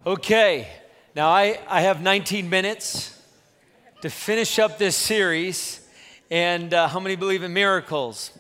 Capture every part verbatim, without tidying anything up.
Okay, now I, I have nineteen minutes to finish up this series. And uh, how many believe in miracles?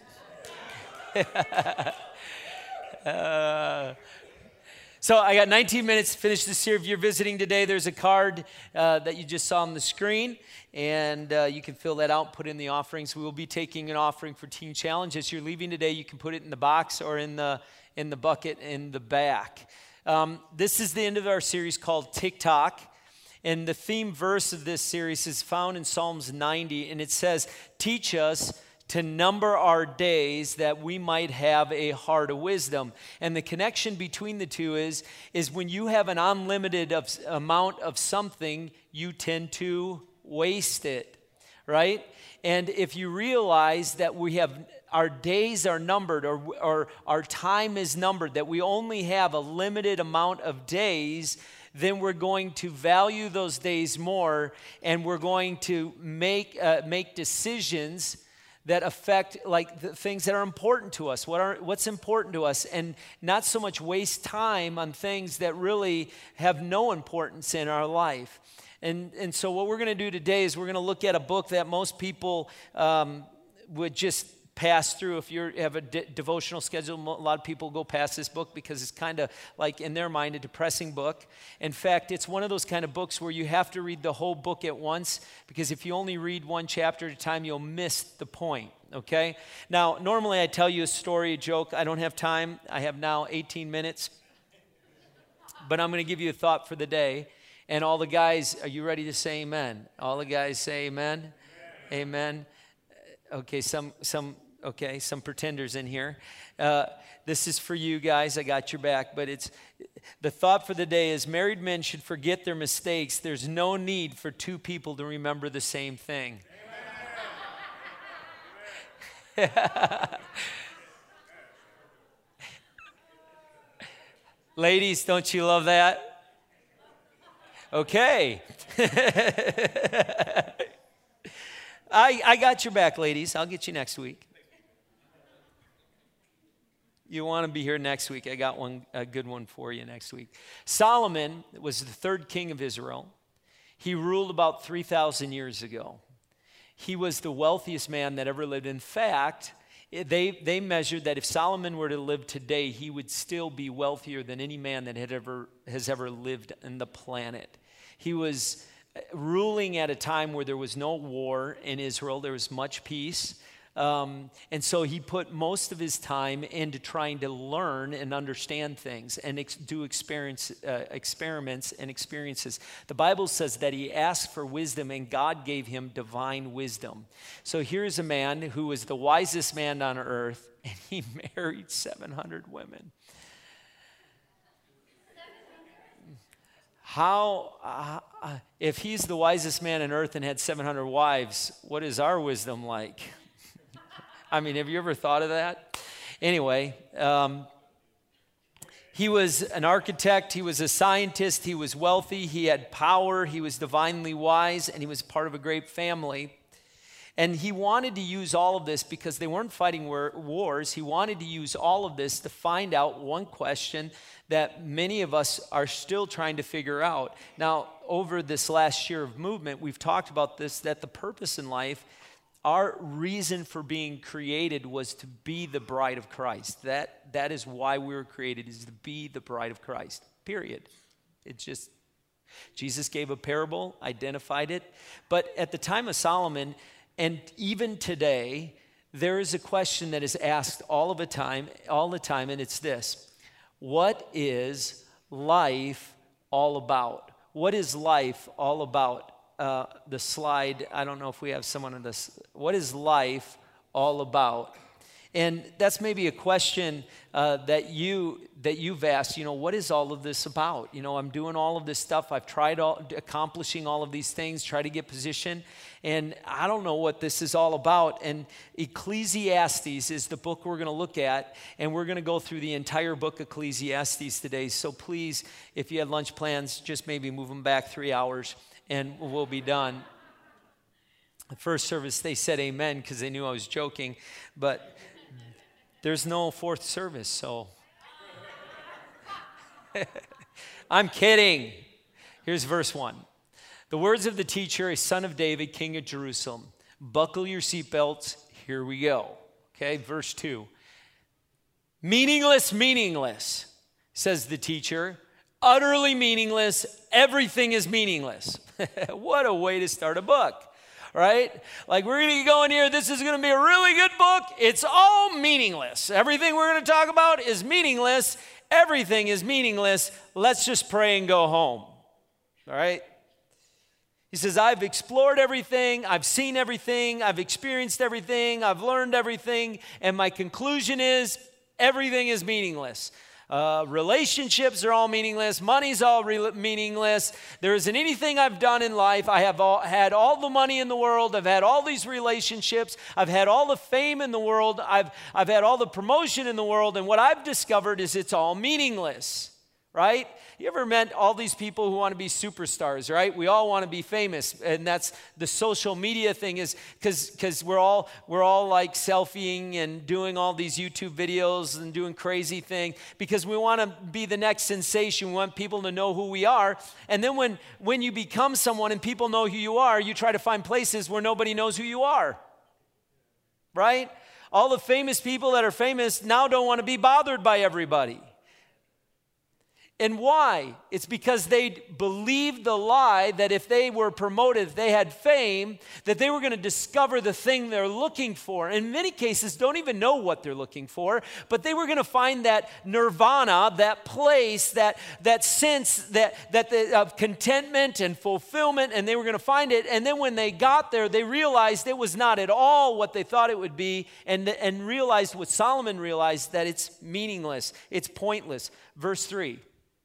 uh, so I got nineteen minutes to finish this series. If you're visiting today, there's a card uh, that you just saw on the screen. And uh, you can fill that out and put in the offerings. We will be taking an offering for Teen Challenge. As you're leaving today, you can put it in the box or in the in the bucket in the back. Um, this is the end of our series called TikTok. And the theme verse of this series is found in Psalms ninety. And it says, teach us to number our days that we might have a heart of wisdom. And the connection between the two is, is when you have an unlimited of, amount of something, you tend to waste it, right? And if you realize that we have our days are numbered or, or our time is numbered, that we only have a limited amount of days, then we're going to value those days more, and we're going to make uh, make decisions that affect like the things that are important to us. What are what's important to us, and not so much waste time on things that really have no importance in our life. And, and so what we're going to do today is we're going to look at a book that most people um, would just pass through. If you have a de- devotional schedule, a lot of people go past this book because it's kind of like, in their mind, a depressing book. In fact, it's one of those kind of books where you have to read the whole book at once, because if you only read one chapter at a time, you'll miss the point, okay? Now, normally I tell you a story, a joke. I don't have time. I have now eighteen minutes. But I'm going to give you a thought for the day. And all the guys, are you ready to say amen? All the guys say amen? Amen. Amen. Okay, some, some, okay, some pretenders in here. Uh, this is for you guys. I got your back. But it's, the thought for the day is married men should forget their mistakes. There's no need for two people to remember the same thing. Ladies, don't you love that? Okay. I, I got your back, ladies. I'll get you next week. You want to be here next week. I got one a good one for you next week. Solomon was the third king of Israel. He ruled about three thousand years ago. He was the wealthiest man that ever lived. In fact, they, they measured that if Solomon were to live today, he would still be wealthier than any man that had ever has ever lived on the planet. He was ruling at a time where there was no war in Israel. There was much peace. Um, and so he put most of his time into trying to learn and understand things and ex- do experience, uh, experiments and experiences. The Bible says that he asked for wisdom, and God gave him divine wisdom. So here's a man who was the wisest man on earth, and he married seven hundred women. How, uh, if he's the wisest man on earth and had seven hundred wives, what is our wisdom like? I mean, have you ever thought of that? Anyway, um, he was an architect, he was a scientist, he was wealthy, he had power, he was divinely wise, and he was part of a great family. And he wanted to use all of this because they weren't fighting war- wars. He wanted to use all of this to find out one question that many of us are still trying to figure out. Now, over this last year of movement, we've talked about this, that the purpose in life, our reason for being created was to be the bride of Christ. That, that is why we were created, is to be the bride of Christ, period. It's just, Jesus gave a parable, identified it. But at the time of Solomon, and even today, there is a question that is asked all of the time, all the time, and it's this: what is life all about? What is life all about? Uh, the slide, I don't know if we have someone on this. What is life all about? And that's maybe a question uh, that you that you've asked. You know, what is all of this about? You know, I'm doing all of this stuff. I've tried all, accomplishing all of these things, try to get position, and I don't know what this is all about. And Ecclesiastes is the book we're going to look at, and we're going to go through the entire book of Ecclesiastes today. So please, if you had lunch plans, just maybe move them back three hours, and we'll be done. The first service, they said amen because they knew I was joking, but there's no fourth service, so I'm kidding. Here's verse one. The words of the teacher, a son of David, king of Jerusalem. Buckle your seatbelts. Here we go. Okay, verse two. Meaningless, meaningless, says the teacher. Utterly meaningless. Everything is meaningless. What a way to start a book, right? Like, we're going to go in here. This is going to be a really good book. It's all meaningless. Everything we're going to talk about is meaningless. Everything is meaningless. Let's just pray and go home, all right? He says, I've explored everything, I've seen everything, I've experienced everything, I've learned everything, and my conclusion is everything is meaningless. Uh, relationships are all meaningless. Money's all re- meaningless. There isn't anything I've done in life. I have all, had all the money in the world. I've had all these relationships. I've had all the fame in the world. I've, I've had all the promotion in the world. And what I've discovered is it's all meaningless, right? You ever met all these people who want to be superstars, right? We all want to be famous, and that's the social media thing is because because we're all we're all like selfieing and doing all these YouTube videos and doing crazy things because we want to be the next sensation. We want people to know who we are. And then when when you become someone and people know who you are, you try to find places where nobody knows who you are, right? All the famous people that are famous now don't want to be bothered by everybody. And why? It's because they believed the lie that if they were promoted, if they had fame, that they were going to discover the thing they're looking for. In many cases, don't even know what they're looking for, but they were going to find that nirvana, that place, that, that sense that, that the, of contentment and fulfillment, and they were going to find it. And then when they got there, they realized it was not at all what they thought it would be, and, and realized what Solomon realized, that it's meaningless, it's pointless. Verse three.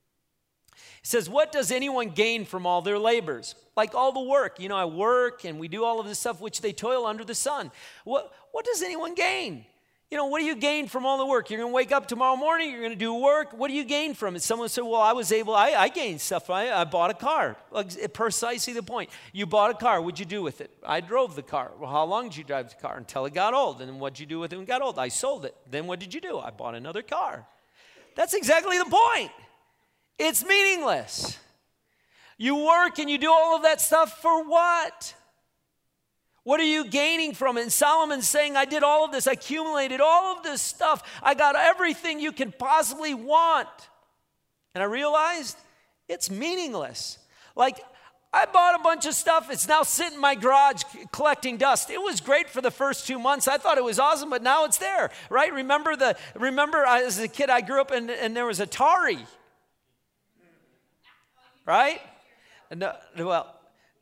It says, what does anyone gain from all their labors? Like all the work. You know, I work and we do all of this stuff which they toil under the sun. What, what does anyone gain? You know, what do you gain from all the work? You're going to wake up tomorrow morning, you're going to do work. What do you gain from it? Someone said, well, I was able, I, I gained stuff. I, I bought a car. Like, precisely the point. You bought a car. What'd you do with it? I drove the car. Well, how long did you drive the car? Until it got old. And then what'd you do with it when it got old? I sold it. Then what did you do? I bought another car. That's exactly the point. It's meaningless. You work and you do all of that stuff for what? What are you gaining from it? And Solomon's saying, I did all of this. I accumulated all of this stuff. I got everything you can possibly want. And I realized it's meaningless. Like, I bought a bunch of stuff. It's now sitting in my garage collecting dust. It was great for the first two months. I thought it was awesome, but now it's there, right? Remember the? Remember as a kid, I grew up and, and there was Atari. Right? No, well,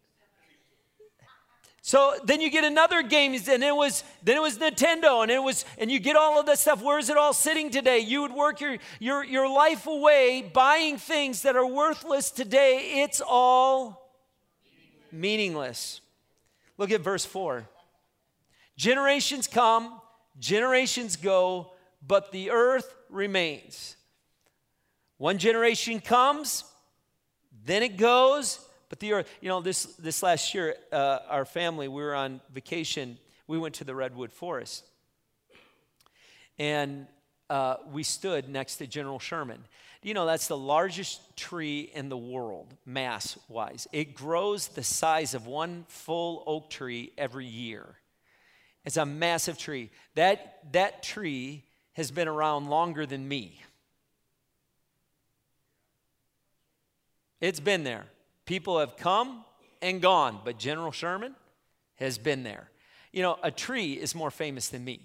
so then you get another game, and it was then it was Nintendo, and it was, and you get all of that stuff. Where is it all sitting today? You would work your your your life away buying things that are worthless today. It's all meaningless. Look at verse four. Generations come, generations go, but the earth remains. One generation comes. Then it goes, but the earth, you know, this, this last year, uh, our family, we were on vacation. We went to the Redwood Forest. And uh, we stood next to General Sherman. You know, that's the largest tree in the world, mass-wise. It grows the size of one full oak tree every year. It's a massive tree. That, that tree has been around longer than me. It's been there. People have come and gone, but General Sherman has been there. You know, a tree is more famous than me.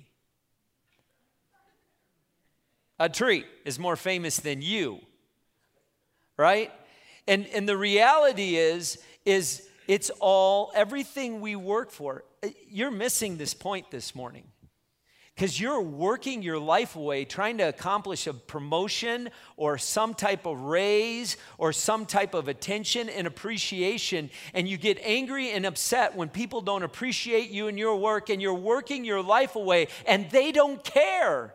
A tree is more famous than you, right? And and the reality is, is it's all, everything we work for. You're missing this point this morning. Because you're working your life away trying to accomplish a promotion or some type of raise or some type of attention and appreciation, and you get angry and upset when people don't appreciate you and your work, and you're working your life away and they don't care.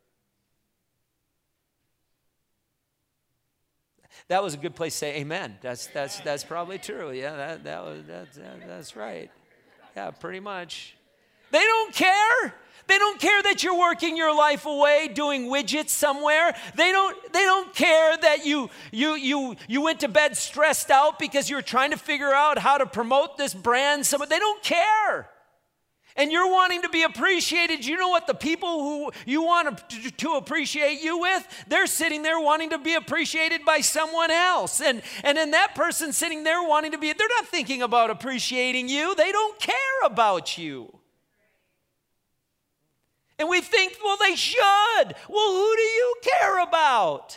That was a good place to say amen. That's that's that's probably true. Yeah, that that was that's that, that's right. Yeah, pretty much. They don't care. They don't care that you're working your life away doing widgets somewhere. They don't, they don't care that you, you, you, you went to bed stressed out because you're trying to figure out how to promote this brand. Somewhere. They don't care. And you're wanting to be appreciated. You know what? The people who you want to, to appreciate you with, they're sitting there wanting to be appreciated by someone else. And, and then that person sitting there wanting to be, they're not thinking about appreciating you. They don't care about you. And we think, well, they should. Well, who do you care about?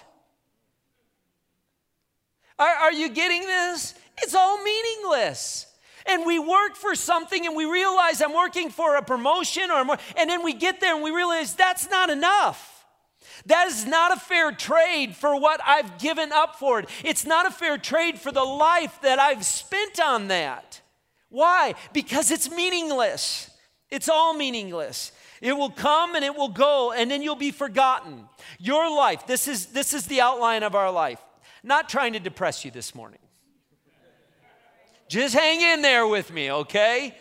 Are, are you getting this? It's all meaningless. And we work for something and we realize I'm working for a promotion or more, and then we get there and we realize that's not enough. That is not a fair trade for what I've given up for it. It's not a fair trade for the life that I've spent on that. Why? Because it's meaningless. It's all meaningless. It will come and it will go, and then you'll be forgotten. Your life, this is, this is the outline of our life. Not trying to depress you this morning. Just hang in there with me, okay?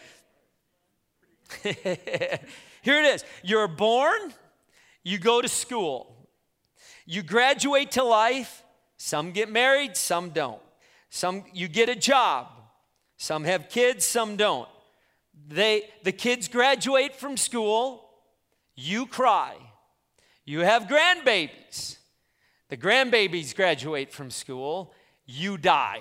Here it is. You're born, you go to school. You graduate to life. Some get married, some don't. Some, you get a job. Some have kids, some don't. They, the kids graduate from school. You cry. You have grandbabies. The grandbabies graduate from school. You die.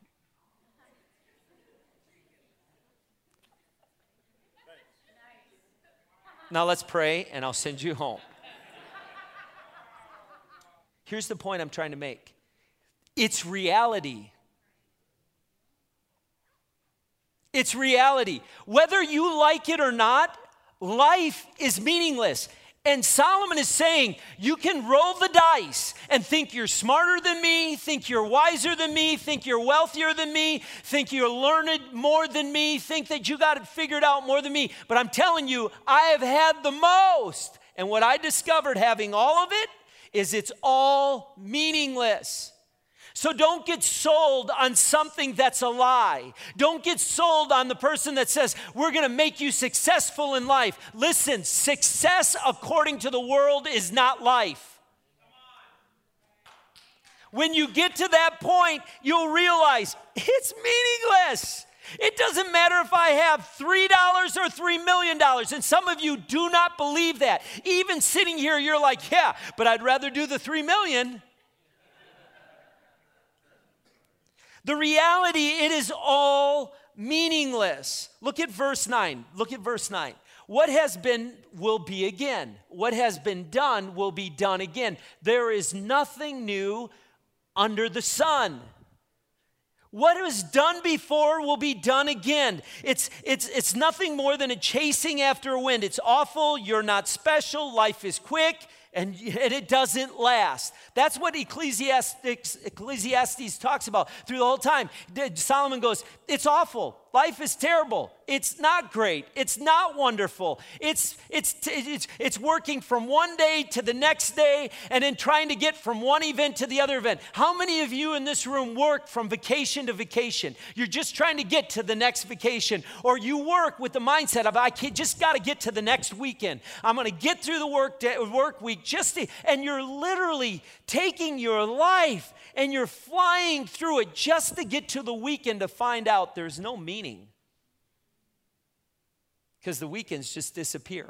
Now let's pray and I'll send you home. Here's the point I'm trying to make. It's reality. It's reality. Whether you like it or not, life is meaningless. And Solomon is saying, you can roll the dice and think you're smarter than me, think you're wiser than me, think you're wealthier than me, think you're learned more than me, think that you got it figured out more than me. But I'm telling you, I have had the most. And what I discovered having all of it is it's all meaningless. So don't get sold on something that's a lie. Don't get sold on the person that says, we're going to make you successful in life. Listen, success according to the world is not life. When you get to that point, you'll realize it's meaningless. It doesn't matter if I have three dollars or three million dollars. And some of you do not believe that. Even sitting here, you're like, yeah, but I'd rather do the three million dollars. The reality, it is all meaningless. Look at verse nine. Look at verse nine. What has been will be again. What has been done will be done again. There is nothing new under the sun. What was done before will be done again. It's, it's, it's nothing more than a chasing after a wind. It's awful. You're not special. Life is quick. And, and it doesn't last. That's what Ecclesiastes, Ecclesiastes talks about through the whole time. Solomon goes, it's awful. Life is terrible. It's not great. It's not wonderful. It's, it's, it's, it's working from one day to the next day and then trying to get from one event to the other event. How many of you in this room work from vacation to vacation? You're just trying to get to the next vacation. Or you work with the mindset of, I can't, just got to get to the next weekend. I'm going to get through the work, day, work week just to, and you're literally taking your life and you're flying through it just to get to the weekend to find out there's no meaning. Because the weekends just disappear.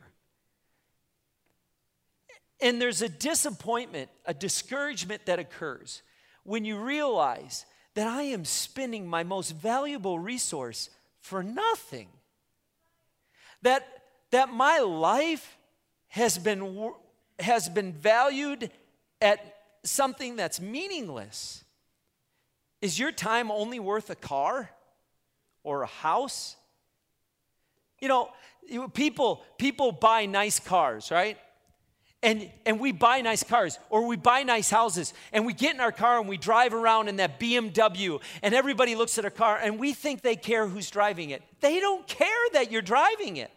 And there's a disappointment, a discouragement that occurs when you realize that I am spending my most valuable resource for nothing. That, that my life has been, has been valued at something that's meaningless. Is your time only worth a car or a house? You know, people people buy nice cars, right? And and we buy nice cars or we buy nice houses and we get in our car and we drive around in that B M W and everybody looks at our car and we think they care who's driving it. They don't care that you're driving it.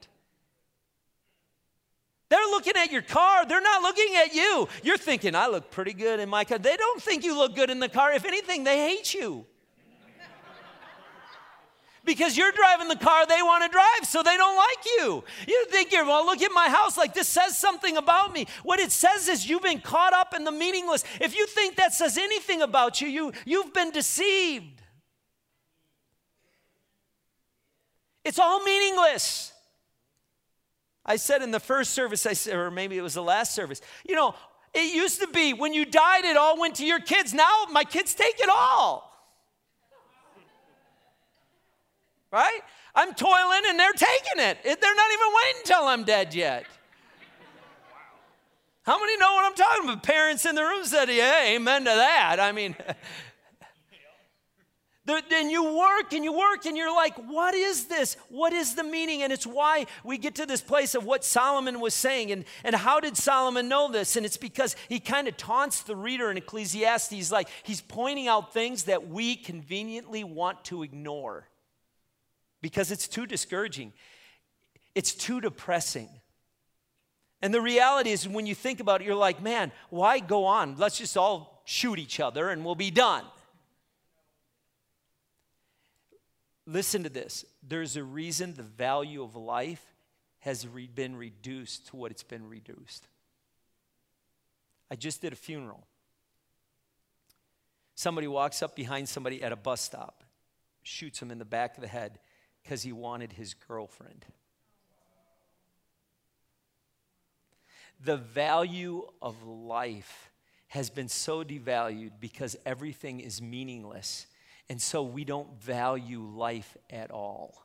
They're looking at your car. They're not looking at you. You're thinking, I look pretty good in my car. They don't think you look good in the car. If anything, they hate you. because you're driving the car they want to drive, so they don't like you. You think you're, well, look at my house, like this says something about me. What it says is you've been caught up in the meaningless. If you think that says anything about you, you you've been deceived. It's all meaningless. I said in the first service, I said, or maybe it was the last service, you know, it used to be when you died, it all went to your kids. Now my kids take it all. Right? I'm toiling and they're taking it. They're not even waiting until I'm dead yet. How many know what I'm talking about? Parents in the room said, yeah, amen to that. I mean, then you work and you work and you're like, what is this? What is the meaning? And it's why we get to this place of what Solomon was saying. And, and how did Solomon know this? And it's because he kind of taunts the reader in Ecclesiastes. Like he's pointing out things that we conveniently want to ignore because it's too discouraging. It's too depressing. And the reality is when you think about it, you're like, man, why go on? Let's just all shoot each other and we'll be done. Listen to this. There's a reason the value of life has re- been reduced to what it's been reduced. I just did a funeral. Somebody walks up behind somebody at a bus stop, shoots him in the back of the head because he wanted his girlfriend. The value of life has been so devalued because everything is meaningless. And so we don't value life at all.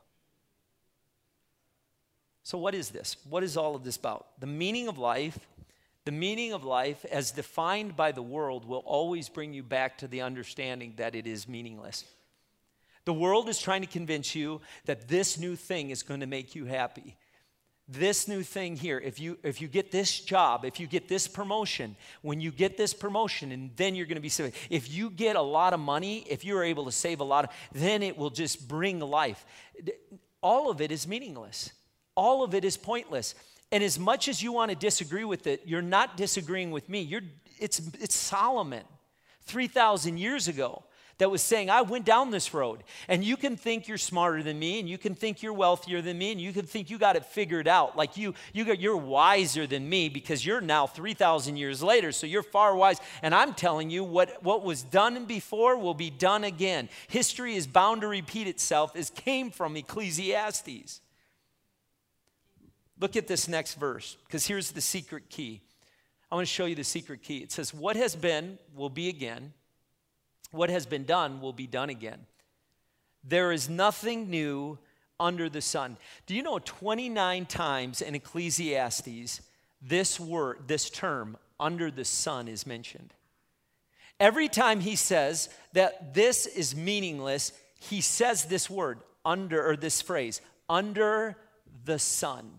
So what is this? What is all of this about? The meaning of life, the meaning of life as defined by the world will always bring you back to the understanding that it is meaningless. The world is trying to convince you that this new thing is going to make you happy. This new thing here, if you if you get this job, if you get this promotion, when you get this promotion, and then you're going to be saved. If you get a lot of money, if you're able to save a lot, of, then it will just bring life. All of it is meaningless. All of it is pointless. And as much as you want to disagree with it, you're not disagreeing with me. You're it's it's Solomon, three thousand years ago, that was saying, I went down this road. And you can think you're smarter than me, and you can think you're wealthier than me, and you can think you got it figured out. Like you, you got, you're wiser than me because you're now three thousand years later, so you're far wise. And I'm telling you, what, what was done before will be done again. History is bound to repeat itself. This came from Ecclesiastes. Look at this next verse, because here's the secret key. I want to show you the secret key. It says, what has been will be again. What has been done will be done again. There is nothing new under the sun. Do you know twenty-nine times in Ecclesiastes this word, this term, under the sun, is mentioned? Every time he says that this is meaningless, he says this word, under, or this phrase, under the sun.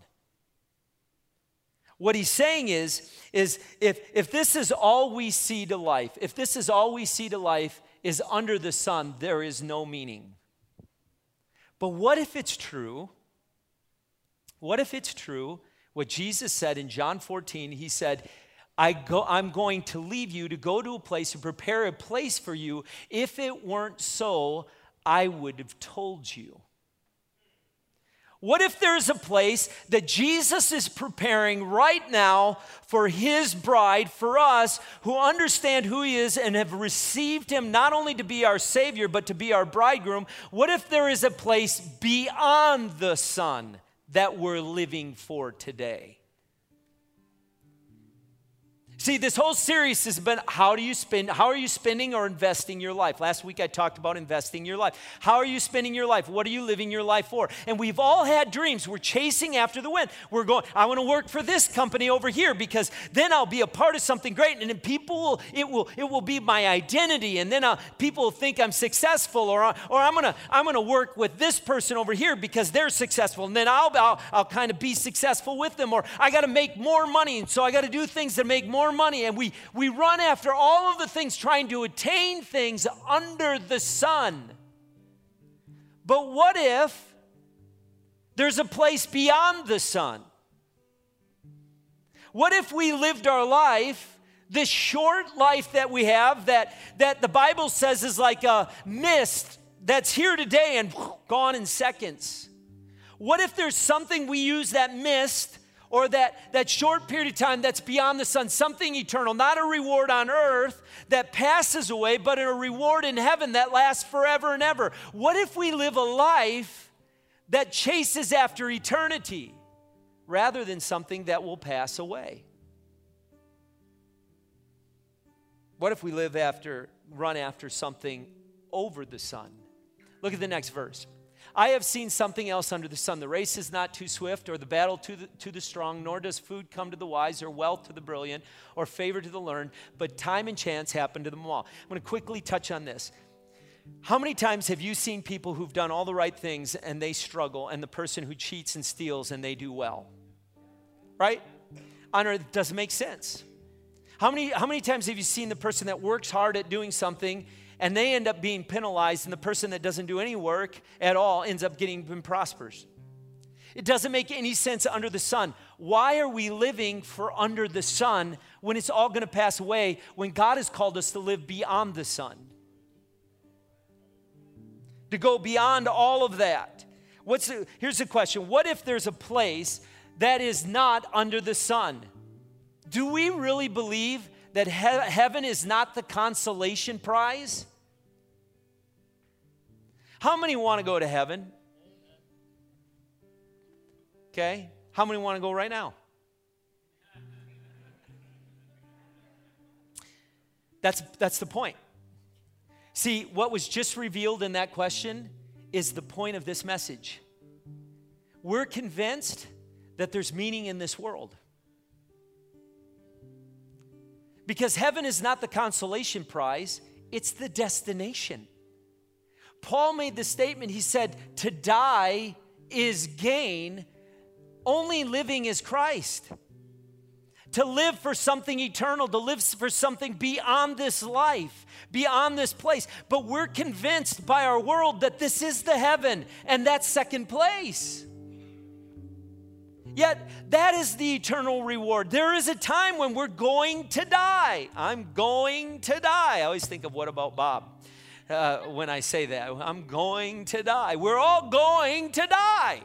What he's saying is, is if, if this is all we see to life, if this is all we see to life is under the sun, there is no meaning. But what if it's true? What if it's true what Jesus said in John fourteen? He said, I go, I'm going to leave you to go to a place and prepare a place for you. If it weren't so, I would have told you. What if there's a place that Jesus is preparing right now for his bride, for us who understand who he is and have received him not only to be our Savior, but to be our bridegroom? What if there is a place beyond the sun that we're living for today? See, this whole series has been how do you spend, how are you spending or investing your life? Last week I talked about investing your life. How are you spending your life? What are you living your life for? And we've all had dreams. We're chasing after the wind. We're going, I want to work for this company over here because then I'll be a part of something great. And then people will, it will, it will be my identity. And then I'll, people will think I'm successful, or, or I'm going to, I'm going to work with this person over here because they're successful. And then I'll, I'll, I'll kind of be successful with them, or I got to make more money. And so I got to do things that make more money, and we, we run after all of the things trying to attain things under the sun. But what if there's a place beyond the sun? What if we lived our life, this short life that we have, that, that the Bible says is like a mist that's here today and gone in seconds? What if there's something we use that mist or that, that short period of time that's beyond the sun, something eternal, not a reward on earth that passes away, but a reward in heaven that lasts forever and ever? What if we live a life that chases after eternity rather than something that will pass away? What if we live after, run after something over the sun? Look at the next verse. I have seen something else under the sun. The race is not too swift, or the battle to the, to the strong, nor does food come to the wise, or wealth to the brilliant, or favor to the learned, but time and chance happen to them all. I'm going to quickly touch on this. How many times have you seen people who've done all the right things and they struggle, and the person who cheats and steals and they do well? Right? On earth, it doesn't make sense. How many, how many times have you seen the person that works hard at doing something and they end up being penalized, and the person that doesn't do any work at all ends up getting and prospers? It doesn't make any sense under the sun. Why are we living for under the sun when it's all going to pass away, when God has called us to live beyond the sun? To go beyond all of that. What's the, here's the question. What if there's a place that is not under the sun? Do we really believe that he- heaven is not the consolation prize? How many want to go to heaven? Okay. How many want to go right now? That's, that's the point. See, what was just revealed in that question is the point of this message. We're convinced that there's meaning in this world. Because heaven is not the consolation prize, it's the destination. Paul made the statement, he said, to die is gain, only living is Christ. To live for something eternal, to live for something beyond this life, beyond this place. But we're convinced by our world that this is the heaven, and that's second place. Yet, that is the eternal reward. There is a time when we're going to die. I'm going to die. I always think of what about Bob uh, when I say that. I'm going to die. We're all going to die.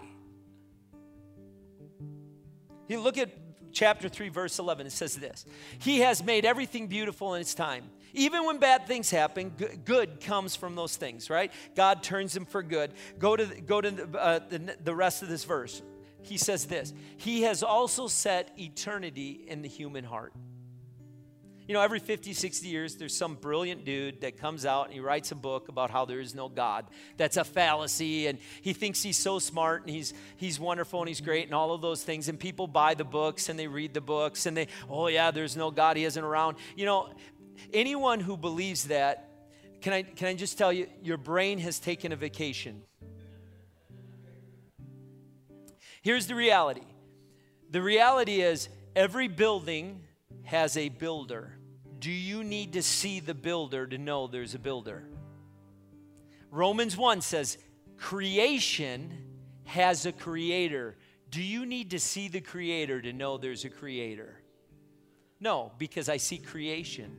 You look at chapter three, verse eleven. It says this. He has made everything beautiful in its time. Even when bad things happen, good comes from those things, right? God turns them for good. Go to, go to uh, the, the rest of this verse. He says this, he has also set eternity in the human heart. You know, every fifty, sixty years, there's some brilliant dude that comes out and he writes a book about how there is no God. That's a fallacy, and he thinks he's so smart, and he's he's wonderful, and he's great, and all of those things. And people buy the books, and they read the books, and they, oh yeah, there's no God, he isn't around. You know, anyone who believes that, can I can I just tell you, your brain has taken a vacation. Here's the reality. The reality is every building has a builder. Do you need to see the builder to know there's a builder? Romans one says, creation has a creator. Do you need to see the creator to know there's a creator? No, because I see creation.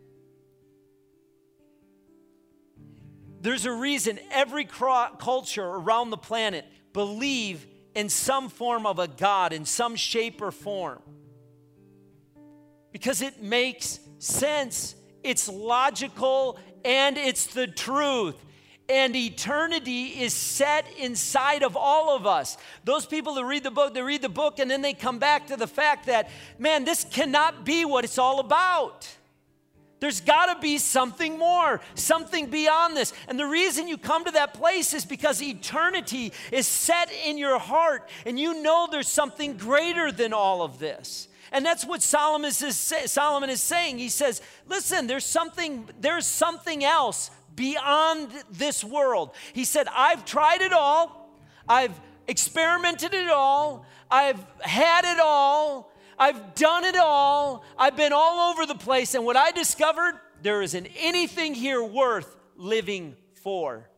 There's a reason every cro- culture around the planet believe in some form of a God, in some shape or form. Because it makes sense. It's logical and it's the truth. And eternity is set inside of all of us. Those people that read the book, they read the book and then they come back to the fact that, man, this cannot be what it's all about. There's got to be something more, something beyond this. And the reason you come to that place is because eternity is set in your heart, and you know there's something greater than all of this. And that's what Solomon is, Solomon is saying. He says, listen, there's something, there's something else beyond this world. He said, I've tried it all. I've experimented it all. I've had it all. I've done it all. I've been all over the place. And what I discovered, there isn't anything here worth living for.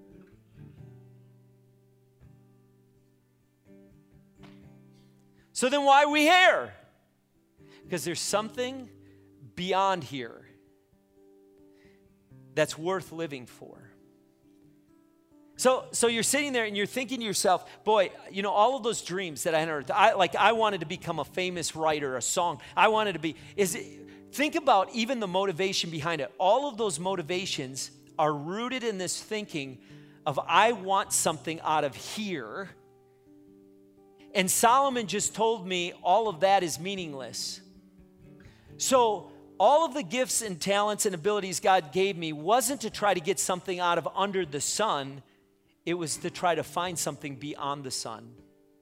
So then why are we here? Because there's something beyond here that's worth living for. So, so you're sitting there and you're thinking to yourself, boy, you know, all of those dreams that I had, I, like I wanted to become a famous writer, a song. I wanted to be, is it, think about even the motivation behind it. All of those motivations are rooted in this thinking of I want something out of here. And Solomon just told me all of that is meaningless. So all of the gifts and talents and abilities God gave me wasn't to try to get something out of under the sun. It was to try to find something beyond the sun.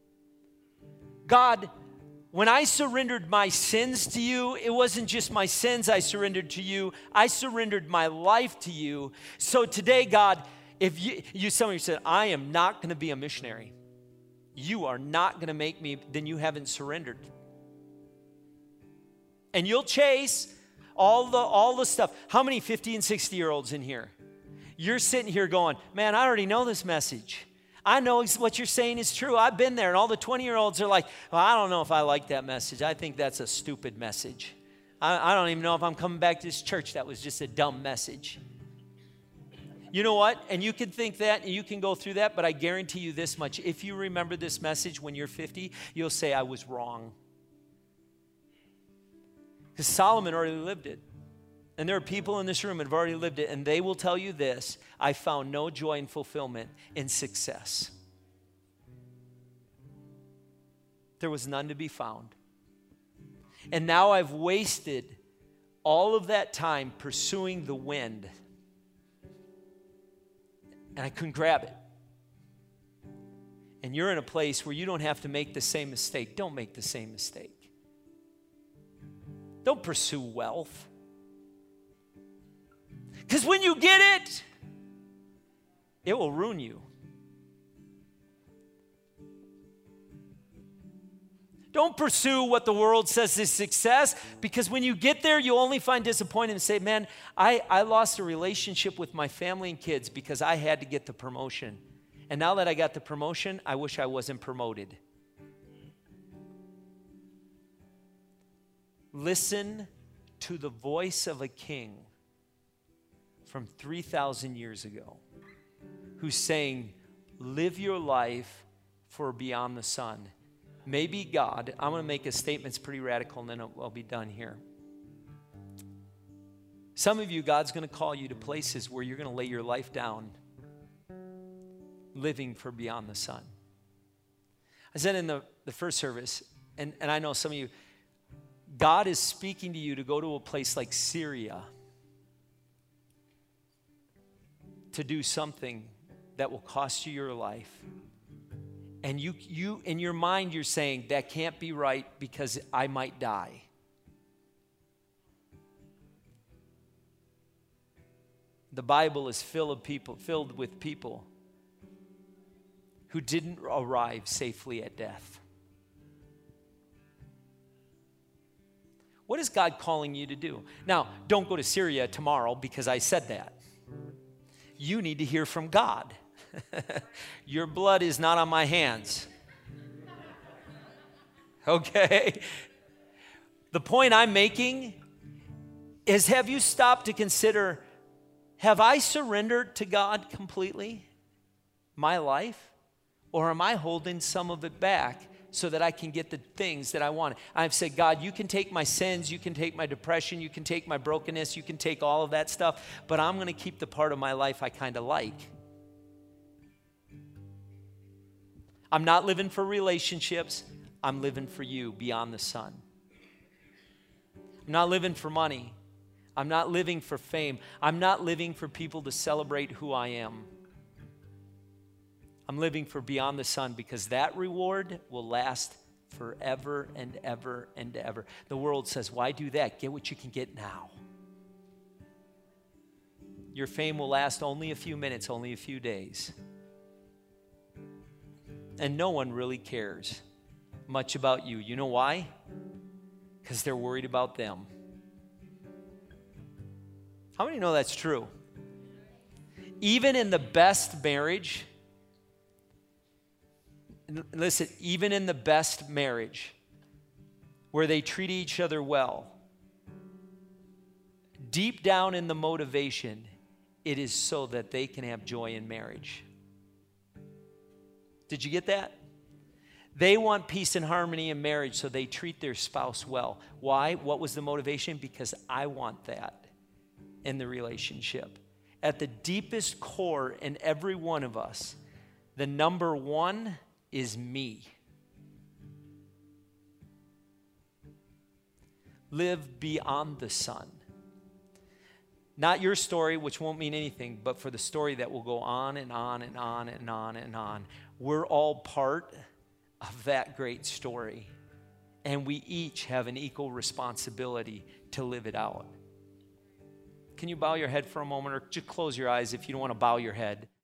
God, when I surrendered my sins to you, it wasn't just my sins I surrendered to you. I surrendered my life to you. So today, God, if you, you some of you said, I am not going to be a missionary. You are not going to make me, then you haven't surrendered. And you'll chase all the, all the stuff. How many fifty and sixty year olds in here? You're sitting here going, man, I already know this message. I know what you're saying is true. I've been there. And all the twenty-year-olds are like, well, I don't know if I like that message. I think that's a stupid message. I, I don't even know if I'm coming back to this church. That was just a dumb message. You know what? And you can think that and you can go through that, but I guarantee you this much. If you remember this message when you're fifty, you'll say, I was wrong. Because Solomon already lived it. And there are people in this room that have already lived it, and they will tell you this: I found no joy and fulfillment in success. There was none to be found. And now I've wasted all of that time pursuing the wind, and I couldn't grab it. And you're in a place where you don't have to make the same mistake. Don't make the same mistake. Don't pursue wealth. Because when you get it, it will ruin you. Don't pursue what the world says is success, because when you get there, you'll only find disappointment and say, man, I, I lost a relationship with my family and kids because I had to get the promotion. And now that I got the promotion, I wish I wasn't promoted. Listen to the voice of a king from three thousand years ago, who's saying, live your life for beyond the sun. Maybe God, I'm going to make a statement that's pretty radical, and then I'll, I'll be done here. Some of you, God's going to call you to places where you're going to lay your life down, living for beyond the sun. I said in the, the first service, and, and I know some of you, God is speaking to you to go to a place like Syria, to do something that will cost you your life. And you, you, in your mind, you're saying, that can't be right because I might die. The Bible is filled of people, filled with people who didn't arrive safely at death. What is God calling you to do? Now, don't go to Syria tomorrow because I said that. You need to hear from God. Your blood is not on my hands. Okay? The point I'm making is, have you stopped to consider, have I surrendered to God completely, my life? Or am I holding some of it back so that I can get the things that I want? I've said, God, you can take my sins, you can take my depression, you can take my brokenness, you can take all of that stuff, but I'm going to keep the part of my life I kind of like. I'm not living for relationships. I'm living for you beyond the sun. I'm not living for money. I'm not living for fame. I'm not living for people to celebrate who I am. I'm living for beyond the sun, because that reward will last forever and ever and ever. The world says, why do that? Get what you can get now. Your fame will last only a few minutes, only a few days. And no one really cares much about you. You know why? Because they're worried about them. How many know that's true? Even in the best marriage, listen, even in the best marriage, where they treat each other well, deep down in the motivation, it is so that they can have joy in marriage. Did you get that? They want peace and harmony in marriage, so they treat their spouse well. Why? What was the motivation? Because I want that in the relationship. At the deepest core in every one of us, the number one is me. Live beyond the sun. Not your story, which won't mean anything, but for the story that will go on and on and on and on and on. We're all part of that great story, and we each have an equal responsibility to live it out. Can you bow your head for a moment, or just close your eyes if you don't want to bow your head?